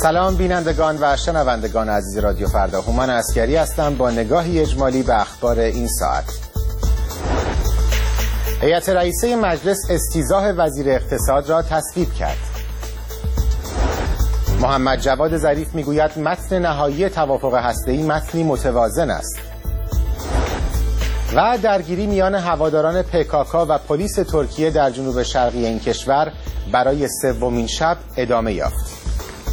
سلام بینندگان و شنوندگان عزیز رادیو فردا. هومن عسکری هستم با نگاهی اجمالی به اخبار این ساعت. هیئت رئیسه مجلس استیضاح وزیر اقتصاد را تصویب کرد. محمد جواد ظریف میگوید متن نهایی توافق هسته‌ای متنی متوازن است. و درگیری میان هواداران PKK و پلیس ترکیه در جنوب شرقی این کشور برای سومین شب ادامه یافت.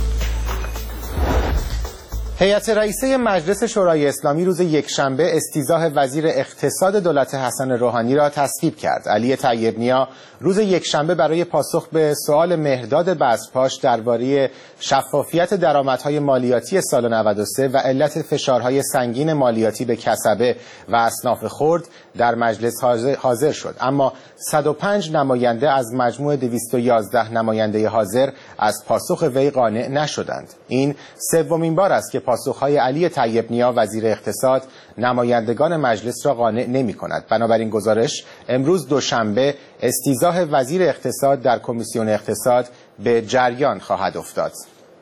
هیئت رئیسه مجلس شورای اسلامی روز یکشنبه استیضاح وزیر اقتصاد دولت حسن روحانی را تصویب کرد. علی طیب‌نیا روز یکشنبه برای پاسخ به سؤال مهرداد بزرپاش درباره شفافیت درآمدهای مالیاتی سال 93 و علت فشارهای سنگین مالیاتی به کسبه و اصناف خرد در مجلس حاضر شد، اما 105 نماینده از مجموع 211 نماینده حاضر از پاسخ وی قانع نشدند. این سومین بار است که پاسخهای علی طیب‌نیا وزیر اقتصاد نمایندگان مجلس را قانع نمی کند. بنابراین گزارش امروز دوشنبه استیضاح وزیر اقتصاد در کمیسیون اقتصاد به جریان خواهد افتاد.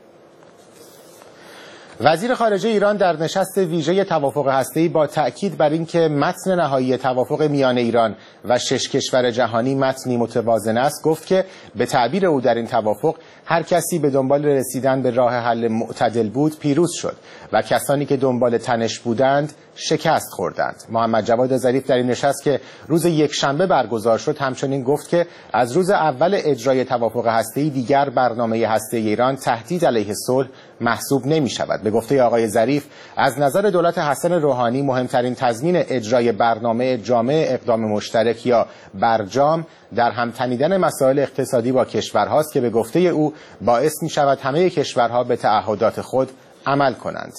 وزیر خارجه ایران در نشست ویژه توافق هسته‌ای با تأکید بر اینکه متن نهایی توافق میان ایران و 6 کشور جهانی متنی متوازن است گفت که به تعبیر او در این توافق هر کسی به دنبال رسیدن به راه حل معتدل بود پیروز شد و کسانی که دنبال تنش بودند شکست خوردند. محمد جواد ظریف در این نشست که روز یکشنبه برگزار شد همچنین گفت که از روز اول اجرای توافق هسته‌ای دیگر برنامه هسته‌ای ایران تهدید علیه صلح محسوب نمی شود. به گفته آقای ظریف از نظر دولت حسن روحانی مهمترین تضمین اجرای برنامه جامع اقدام مشترک یا برجام در هم تنیدن مسائل اقتصادی با کشورهاست که به گفته او باعث می شود همه کشورها به تعهدات خود عمل کنند.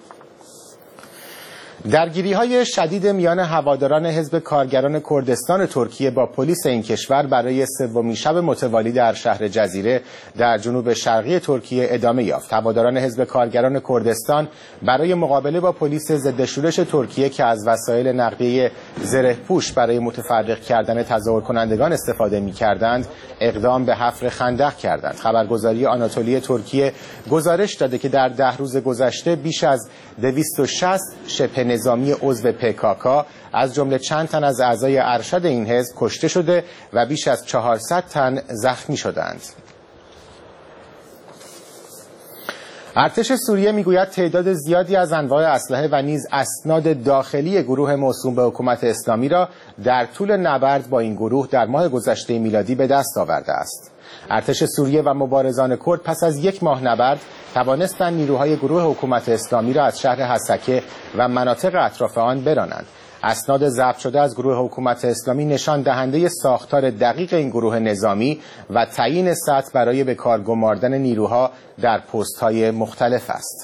درگیری‌های شدید میان هواداران حزب کارگران کردستان ترکیه با پلیس این کشور برای سومین شب متوالی در شهر جزیره در جنوب شرقی ترکیه ادامه یافت. هواداران حزب کارگران کردستان برای مقابله با پلیس ضد شورش ترکیه که از وسایل نقلیه زره‌پوش برای متفرق کردن تظاهر کنندگان استفاده می‌کردند، اقدام به حفر خندق کردند. خبرگزاری آناتولی ترکیه گزارش داده که در 10 روز گذشته بیش از 260 شبه نظامی عضو PKK از جمله چند تن از اعضای ارشد این حزب کشته شده و بیش از 400 تن زخمی شدند. ارتش سوریه میگوید تعداد زیادی از انواع اسلحه و نیز اسناد داخلی گروه موسوم به حکومت اسلامی را در طول نبرد با این گروه در ماه گذشته میلادی به دست آورده است. ارتش سوریه و مبارزان کرد پس از 1 ماه نبرد توانستند نیروهای گروه حکومت اسلامی را از شهر حسکه و مناطق اطراف آن برانند. اسناد ضبط شده از گروه حکومت اسلامی نشان دهنده ساختار دقیق این گروه نظامی و تعیین سطح برای به کار گماردن نیروها در پست‌های مختلف است.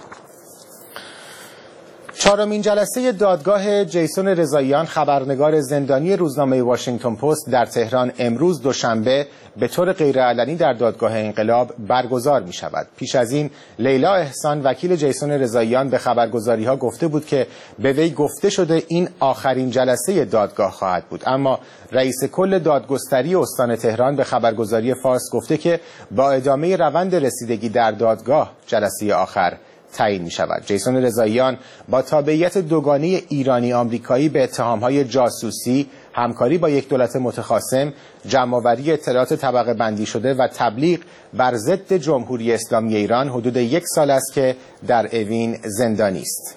4مین جلسه دادگاه جیسون رضاییان خبرنگار زندانی روزنامه واشنگتن پست در تهران امروز دوشنبه به طور غیرعلنی در دادگاه انقلاب برگزار می شود. پیش از این لیلا احسان وکیل جیسون رضاییان به خبرگزاری ها گفته بود که به وی گفته شده این آخرین جلسه دادگاه خواهد بود، اما رئیس کل دادگستری استان تهران به خبرگزاری فارس گفته که با ادامه روند رسیدگی در دادگاه جلسه آخر تعیین می شود. جیسون رضاییان با تابعیت دوگانه ایرانی آمریکایی به اتهام‌های جاسوسی، همکاری با یک دولت متخاصم، جمع‌آوری اطلاعات طبقه بندی شده و تبلیغ بر ضد جمهوری اسلامی ایران حدود 1 سال است که در اوین زندانی است.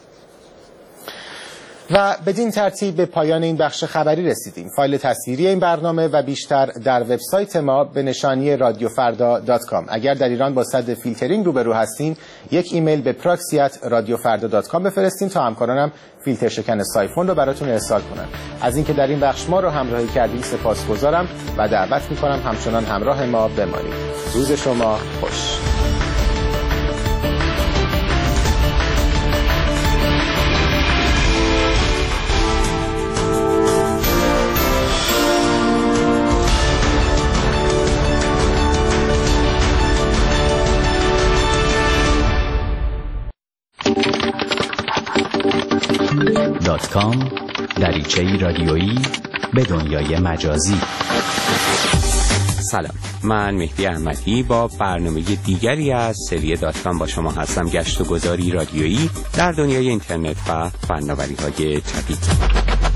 و بدین ترتیب به پایان این بخش خبری رسیدیم. فایل تصویری این برنامه و بیشتر در وبسایت ما به نشانی radiofarda.com. اگر در ایران با صد فیلترینگ روبرو هستین، یک ایمیل به proxy@radiofarda.com بفرستین تا همکارانم فیلتر شکن سایفون رو براتون ارسال کنن. از اینکه در این بخش ما رو همراهی کردین سپاسگزارم و دعوت می‌کنم همچنان همراه ما بمانید. روز شما خوش. .com دریچه‌ای رادیویی به دنیای مجازی. سلام، من مهدی احمدی با برنامه دیگری از سری .com با شما هستم. گشت و گذاری رادیویی در دنیای اینترنت و فناوری‌های جدید.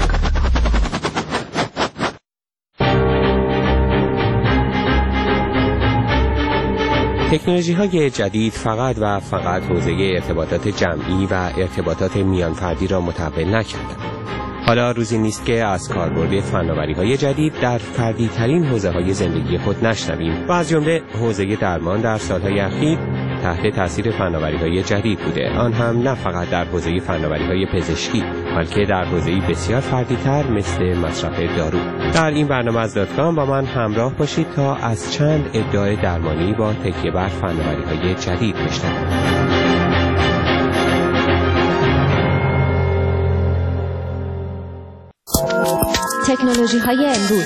تکنولوژی‌های جدید فقط و فقط حوزه ارتباطات جمعی و ارتباطات میانفردی را متحول نکردند. حالا روزی نیست که از کاربرد فناوری‌های جدید در فردی‌ترین حوزه‌های زندگی خود نشنویم و از جمله حوزه درمان در سال‌های اخیر تحت تاثیر فناوری‌های جدید بوده. آن هم نه فقط در حوزه فناوری‌های پزشکی، بلکه در حوزه‌ای بسیار فردی‌تر مثل مصرف دارو. در این برنامه از .com با من همراه باشید تا از چند ادعای درمانی با تکیه بر فناوری‌های جدید بشنویم. تکنولوژی‌های امروز.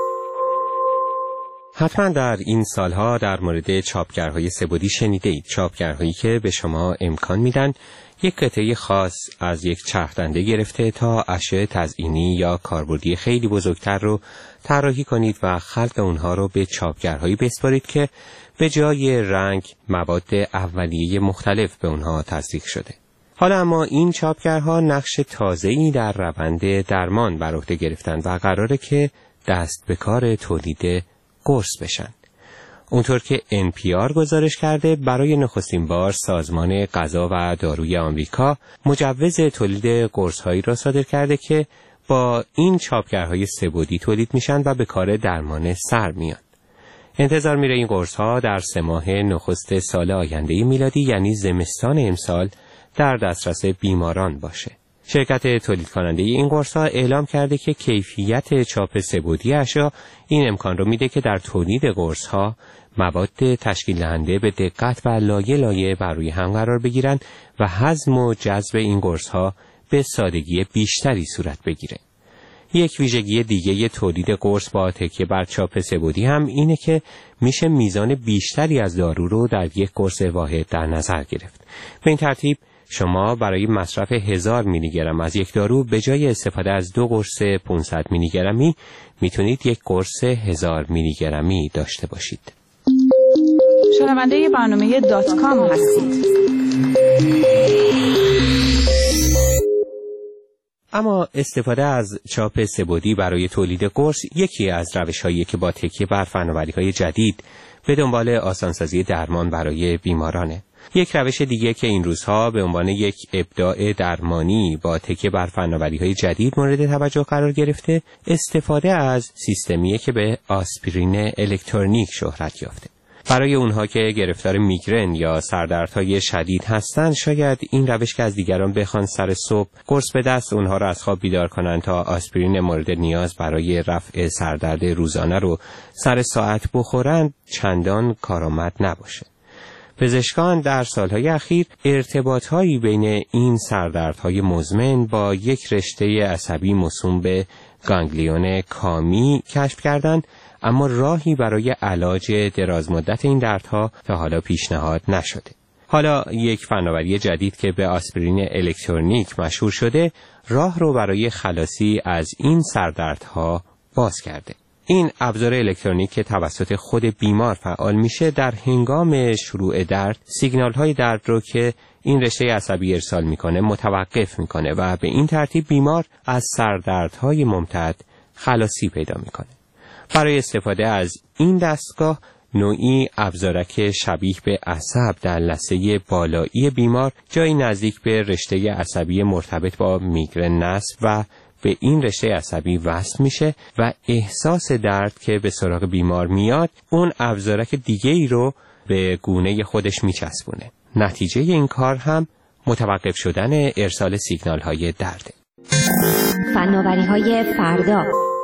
حتما در این سالها در مورد چاپگرهای سه‌بعدی شنیده اید. چاپگرهایی که به شما امکان میدن یک قطعه خاص از یک چرخدنده گرفته تا اشیاء تزئینی یا کاربردی خیلی بزرگتر رو طراحی کنید و خلق اونها رو به چاپگرهایی بسپارید که به جای رنگ مواد اولیه مختلف به اونها تزریق شده. حالا اما این چاپگرها نقش تازه‌ای در روند درمان بر عهده گرفتند و قراره که دست به کار تولید قرص بشن. اونطور که NPR گزارش کرده، برای نخستین بار سازمان غذا و داروی آمریکا مجوز تولید قرص‌هایی را صادر کرده که با این چاپگرهای سه‌بعدی تولید میشن و به کار درمان سر میان. انتظار میره این قرص‌ها در 3 ماه نخست سال آینده میلادی یعنی زمستان امسال در دسترس بیماران باشه. شرکت تولید کننده این قرص‌ها اعلام کرده که کیفیت چاپ سه‌بعدی اشیا این امکان رو میده که در تولید قرص‌ها مواد تشکیل دهنده به دقت و لایه لایه بر روی هم قرار بگیرن و هضم و جذب این قرص‌ها به سادگی بیشتری صورت بگیره. یک ویژگی دیگه تولید قرص با تکیه بر چاپ سه‌بعدی هم اینه که میشه میزان بیشتری از دارو رو در یک قرص واحد در نظر گرفت. به این ترتیب شما برای مصرف 1000 میلی گرم از یک دارو به جای استفاده از 2 قرص 500 میلی گرمی میتونید یک قرص 1000 میلی گرمی داشته باشید. شنونده برنامه .com هستید. اما استفاده از چاپ سه‌بعدی برای تولید قرص یکی از روش‌هایی که با تکیه بر فناوری‌های جدید به دنبال آسانسازی درمان برای بیمارانه. یک روش دیگه که این روزها به عنوان یک ابداع درمانی با تکیه بر فناوری‌های جدید مورد توجه قرار گرفته، استفاده از سیستمیه که به آسپرین الکترونیک شهرت یافته. برای اونها که گرفتار میگرن یا سردردهای شدید هستند، شاید این روش که از دیگران بخوان سر صبح قرص به دست اونها را از خواب بیدار کنند تا آسپرین مورد نیاز برای رفع سردرد روزانه رو سر ساعت بخورند چندان کارآمد نباشه. پزشکان در سالهای اخیر ارتباطهایی بین این سردردهای مزمن با یک رشته عصبی موسوم به گانگلیون کامی کشف کردند، اما راهی برای علاج درازمدت این دردها تا حالا پیشنهاد نشده. حالا یک فناوری جدید که به آسپرین الکترونیک مشهور شده، راه رو برای خلاصی از این سردردها باز کرده. این ابزار الکترونیک که توسط خود بیمار فعال میشه، در هنگام شروع درد سیگنال‌های درد رو که این رشته عصبی ارسال میکنه متوقف میکنه و به این ترتیب بیمار از سردردهای ممتد خلاصی پیدا میکنه. برای استفاده از این دستگاه نوعی ابزارک شبیه به عصب در لثه بالایی بیمار جایی نزدیک به رشته عصبی مرتبط با میگرن نصب و به این رشته عصبی وصل میشه و احساس درد که به سراغ بیمار میاد اون ابزارک دیگه ای رو به گونه خودش میچسبونه. نتیجه این کار هم متوقف شدن ارسال سیگنال های درده. فناوری های فردا.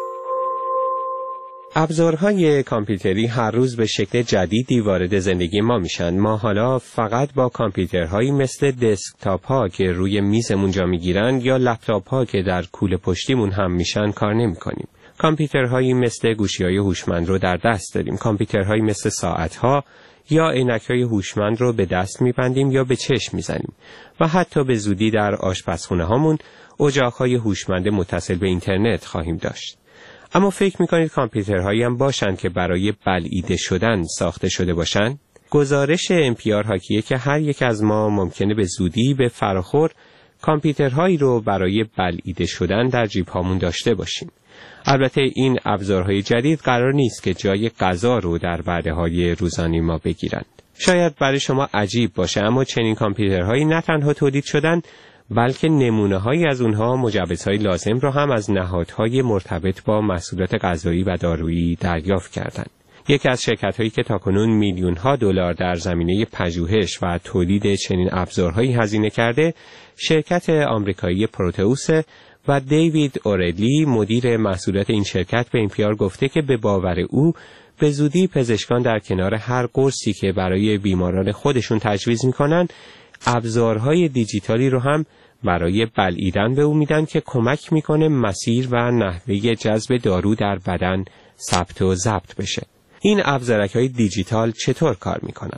ابزارهای کامپیوتری هر روز به شکل جدیدی وارد زندگی ما میشن. ما حالا فقط با کامپیوترهایی مثل دسکتاپ ها که روی میزمون جا میگیرن یا لپتاپ ها که در کوله پشتیمون هم میشن کار نمی کنیم. کامپیوترهایی مثل گوشی‌های هوشمند رو در دست داریم. کامپیوترهایی مثل ساعت‌ها یا عینک‌های هوشمند رو به دست می‌بندیم یا به چشم می‌زنیم و حتی به زودی در آشپزخونه هامون اجاق‌های هوشمند متصل به اینترنت خواهیم داشت. اما فکر می‌کنید کامپیوترهایی هم باشند که برای بلعیده شدن ساخته شده باشند؟ گزارش NPR حاکیه که هر یک از ما ممکنه به زودی به فراخور کامپیوترهایی رو برای بلعیده شدن در جیب‌هامون داشته باشیم. البته این ابزارهای جدید قرار نیست که جای غذا رو در وعده‌های روزانه ما بگیرند. شاید برای شما عجیب باشه، اما چنین کامپیوترهایی نه تنها تولید شدن، بلکه نمونه‌هایی از اونها مجوزهای لازم را هم از نهادهای مرتبط با محصولات غذایی و دارویی دریافت کردند. یکی از شرکت‌هایی که تاکنون میلیون‌ها دلار در زمینه پژوهش و تولید چنین ابزارهایی هزینه کرده، شرکت آمریکایی پروتئوس و دیوید اورلی مدیر محصولات این شرکت به NPR گفته که به باور او به زودی پزشکان در کنار هر قرصی که برای بیماران خودشون تجویز می‌کنن، ابزارهای دیجیتالی رو هم برای بلعیدن به او میدن که کمک میکنه مسیر و نحوه جذب دارو در بدن ثبت و ضبط بشه. این ابزارهای دیجیتال چطور کار میکنن؟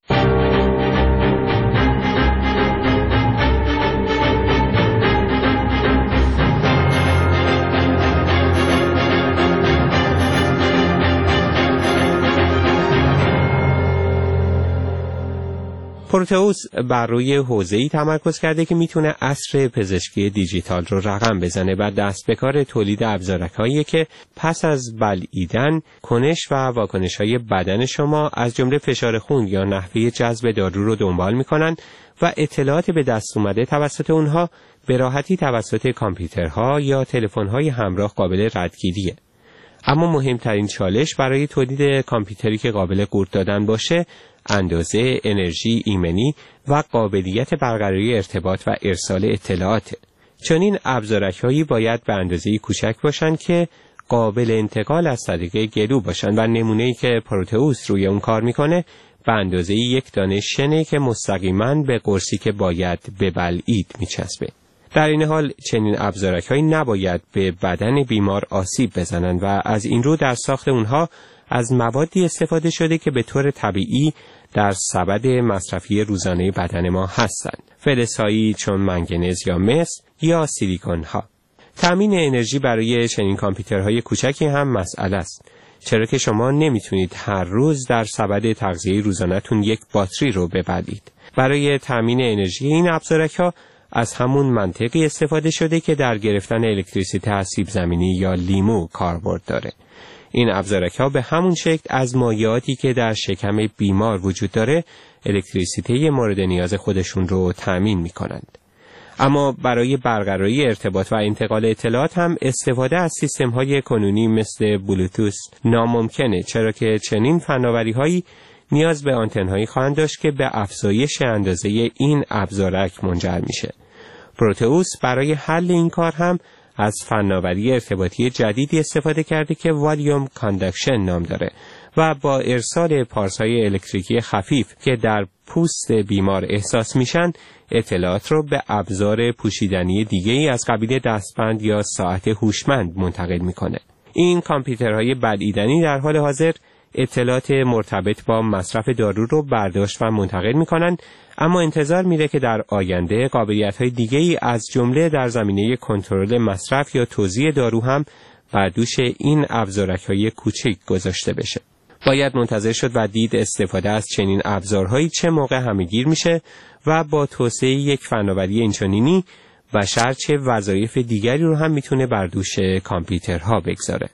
پروتئوس بر روی حوزه‌ای تمرکز کرده که میتونه عصر پزشکی دیجیتال رو رقم بزنه و دست به کار تولید ابزارهایی که پس از بلعیدن کنش و واکنش‌های بدن شما از جمله فشار خون یا نحوه جذب دارو رو دنبال میکنن و اطلاعات به دست اومده توسط اونها به راحتی توسط کامپیوترها یا تلفن‌های همراه قابل ردگیریه. اما مهمترین چالش برای تولید کامپیوتری که قابل قورت دادن باشه، اندازه، انرژی ایمنی و قابلیت برقراری ارتباط و ارسال اطلاعات. چنین ابزارهایی باید به اندازه‌ای کوچک باشند که قابل انتقال از طریق گلو باشند و نمونه‌ای که پروتئوس روی اون کار میکنه به اندازه یک دانه شنه که مستقیما به قرصی که باید ببلعید میچسبه. در این حال چنین ابزارهایی نباید به بدن بیمار آسیب بزنند و از این رو در ساخت اونها از موادی استفاده شده که به طور طبیعی در سبد مصرفی روزانه بدن ما هستند. فلزهایی چون منگنز یا مس یا سیلیکون ها. تامین انرژی برای چنین کامپیوترهای کوچکی هم مسئله است، چرا که شما نمیتونید هر روز در سبد تغذیه روزانه‌تون یک باتری رو ببلید. برای تامین انرژی این ابزارها از همون منطقی استفاده شده که در گرفتن الکتریسیته از سیب زمینی یا لیمو کاربرد داره. این ابزارها به همون شکل از مایعاتی که در شکم بیمار وجود داره الکتریسیته مورد نیاز خودشون رو تامین می‌کنند. اما برای برقراری ارتباط و انتقال اطلاعات هم استفاده از سیستم‌های کنونی مثل بلوتوث ناممکنه، چرا که چنین فناوری‌هایی نیاز به آنتن‌هایی خواهند داشت که به افزایش اندازه این ابزارک منجر میشه. پروتئوس برای حل این کار هم از فناوری ارتباطی جدیدی استفاده کرده که والیوم کاندکشن نام داره و با ارسال پارس‌های الکتریکی خفیف که در پوست بیمار احساس میشن اطلاعات رو به ابزار پوشیدنی دیگه‌ای از قبیل دستبند یا ساعت هوشمند منتقل میکنه. این کامپیوترهای بلعیدنی در حال حاضر اطلاعات مرتبط با مصرف دارو رو برداشت و منتقل میکنن، اما انتظار میره که در آینده قابلیت‌های دیگه‌ای از جمله در زمینه کنترل مصرف یا توزیع دارو هم بر دوش این ابزارهای کوچک گذاشته بشه. باید منتظر شد و دید استفاده از چنین ابزارهایی چه موقع همه‌گیر میشه و با توسعه یک فناوری اینچنینی بشر چه وظایف دیگری رو هم میتونه بر دوش کامپیوترها بگذاره.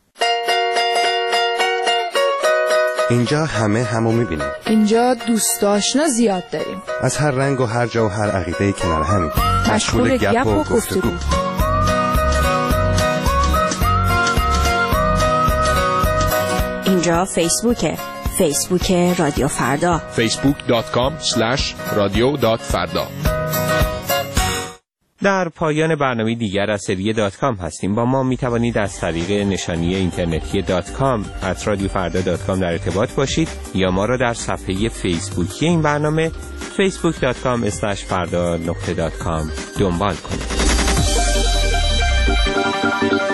اینجا همه همو میبینیم. اینجا دوست آشنا زیاد داریم. از هر رنگ و هر جا و هر عقیده‌ای کنار همیم. مشغول گپ و گفتگو. اینجا فیسبوک رادیو فردا. facebook.com/radio.farda. در پایان برنامه دیگر از سری .com هستیم. با ما می توانید از طریق نشانی اینترنتی .com@radiofarda.com در ارتباط باشید یا ما را در صفحه فیسبوکی این برنامه facebook.com/farda.com دنبال کنید.